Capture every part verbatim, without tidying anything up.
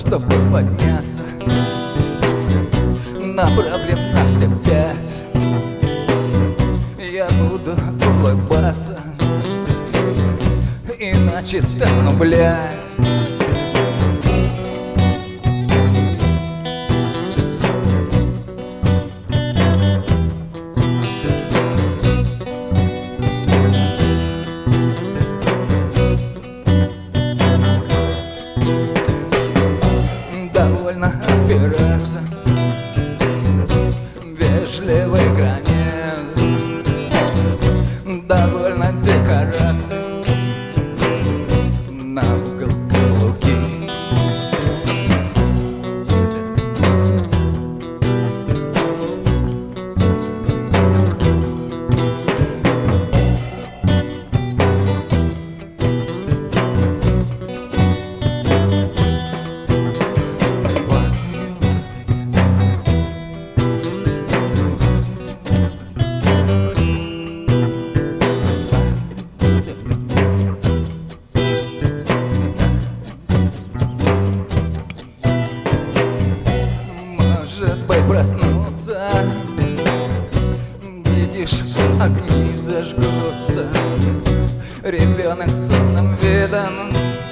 чтобы подняться на проблем на все пять. Я буду улыбаться, иначе стану, блядь. Довольно опираться вежливый границ, довольно декораций на угол каблуки. Может быть, проснуться, видишь, огни зажгутся. Ребенок с сонным видом,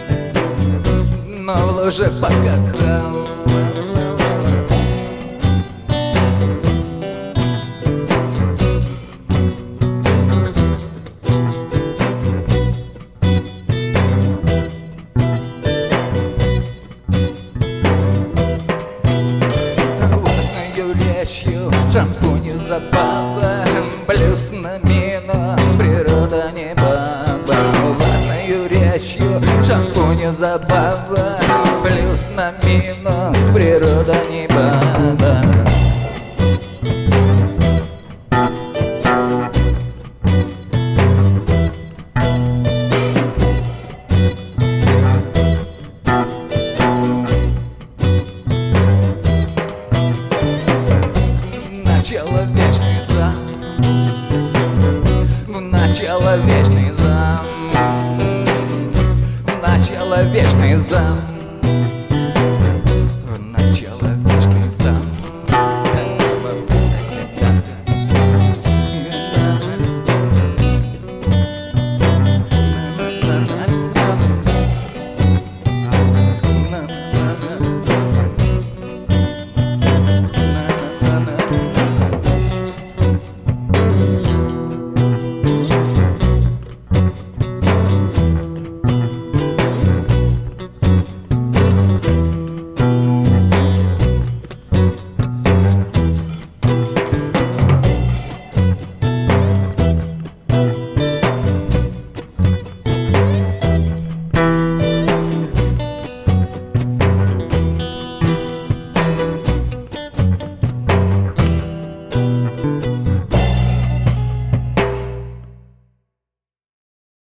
но в луже показал. Речью шампунью забава, плюс на минус, природа не баба. Ватною речью шампунью забава, плюс на минус, природа не баба. Начало вечный зам, в начало вечный зам, в начало вечный зам.